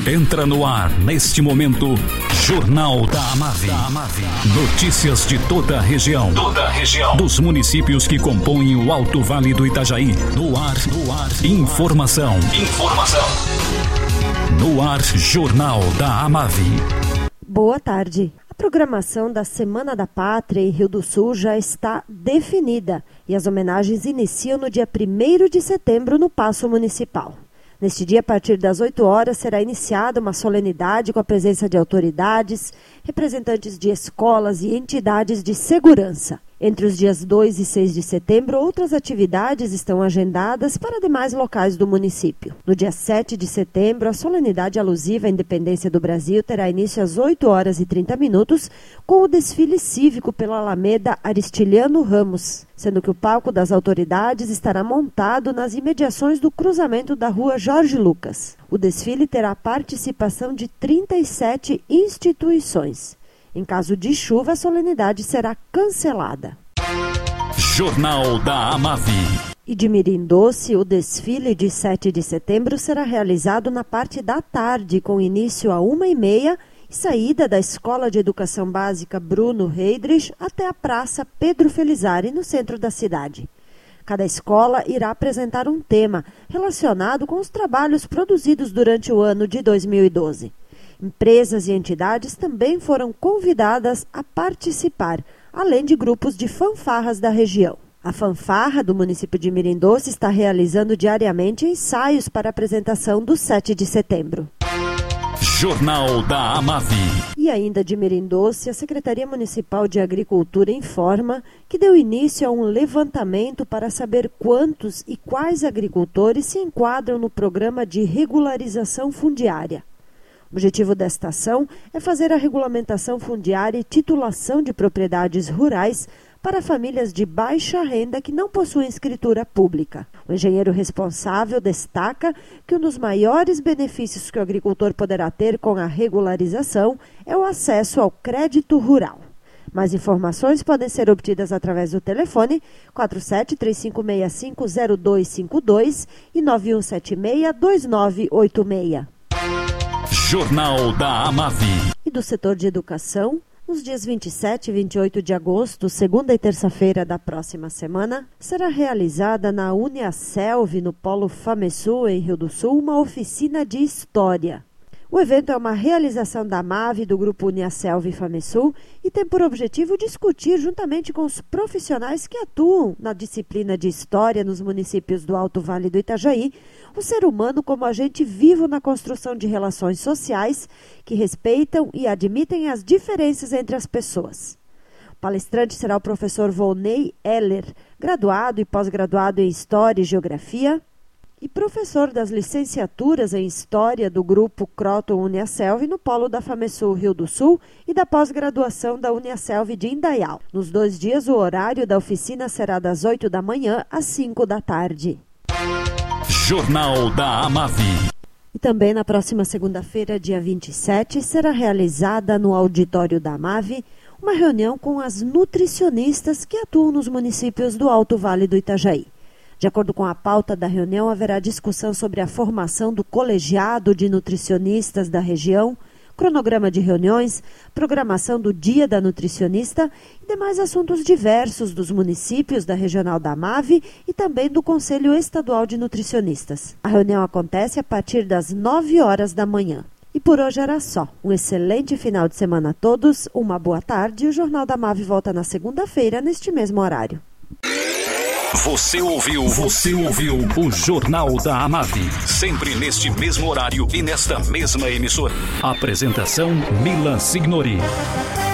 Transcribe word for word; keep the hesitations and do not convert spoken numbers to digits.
Entra no ar, neste momento, Jornal da Amave. Notícias de toda a região. Toda a região. Dos municípios que compõem o Alto Vale do Itajaí. No ar, no ar. Informação. Informação. No ar, Jornal da Amave. Boa tarde. A programação da Semana da Pátria em Rio do Sul já está definida e as homenagens iniciam no dia primeiro de setembro no Paço Municipal. Neste dia, a partir das oito horas, será iniciada uma solenidade com a presença de autoridades, representantes de escolas e entidades de segurança. Entre os dias dois e seis de setembro, outras atividades estão agendadas para demais locais do município. No dia sete de setembro, a solenidade alusiva à independência do Brasil terá início às oito horas e trinta minutos, com o desfile cívico pela Alameda Aristiliano Ramos, sendo que o palco das autoridades estará montado nas imediações do cruzamento da rua Jorge Lucas. O desfile terá a participação de trinta e sete instituições. Em caso de chuva, a solenidade será cancelada. Jornal da Amave. E de Mirim Doce, o desfile de sete de setembro será realizado na parte da tarde, com início a uma e meia e saída da Escola de Educação Básica Bruno Heydrich até a Praça Pedro Felizari, no centro da cidade. Cada escola irá apresentar um tema relacionado com os trabalhos produzidos durante o ano de dois mil e doze. Empresas e entidades também foram convidadas a participar, além de grupos de fanfarras da região. A fanfarra do município de Mirim Doce está realizando diariamente ensaios para a apresentação do sete de setembro. Jornal da Amave. E ainda de Mirim Doce, a Secretaria Municipal de Agricultura informa que deu início a um levantamento para saber quantos e quais agricultores se enquadram no programa de regularização fundiária. O objetivo desta ação é fazer a regulamentação fundiária e titulação de propriedades rurais para famílias de baixa renda que não possuem escritura pública. O engenheiro responsável destaca que um dos maiores benefícios que o agricultor poderá ter com a regularização é o acesso ao crédito rural. Mais informações podem ser obtidas através do telefone quatro sete três cinco seis cinco zero dois cinco dois e nove um sete seis dois nove oito seis. Jornal da Amave. E do setor de educação, nos dias vinte e sete e vinte e oito de agosto, segunda e terça-feira da próxima semana, será realizada na Uniaselv, no Polo FAMESUL, em Rio do Sul, uma oficina de História. O evento é uma realização da Amave, do Grupo Uniaselv FAMESUL, e tem por objetivo discutir, juntamente com os profissionais que atuam na disciplina de História nos municípios do Alto Vale do Itajaí, o ser humano como agente vivo na construção de relações sociais que respeitam e admitem as diferenças entre as pessoas. O palestrante será o professor Volney Heller, graduado e pós-graduado em História e Geografia, e professor das licenciaturas em História do Grupo Croton Uniaselv no Polo da FAMESUL Rio do Sul e da pós-graduação da Uniaselv de Indaial. Nos dois dias, o horário da oficina será das oito da manhã às cinco da tarde. Jornal da Amave. E também na próxima segunda-feira, dia vinte e sete, será realizada no auditório da Amave uma reunião com as nutricionistas que atuam nos municípios do Alto Vale do Itajaí. De acordo com a pauta da reunião, haverá discussão sobre a formação do colegiado de nutricionistas da região, cronograma de reuniões, programação do Dia da Nutricionista e demais assuntos diversos dos municípios da Regional da Amave e também do Conselho Estadual de Nutricionistas. A reunião acontece a partir das nove horas da manhã. E por hoje era só. Um excelente final de semana a todos, uma boa tarde e o Jornal da Amave volta na segunda-feira neste mesmo horário. Você ouviu, você ouviu o Jornal da Amave, sempre neste mesmo horário e nesta mesma emissora. Apresentação Milan Signori.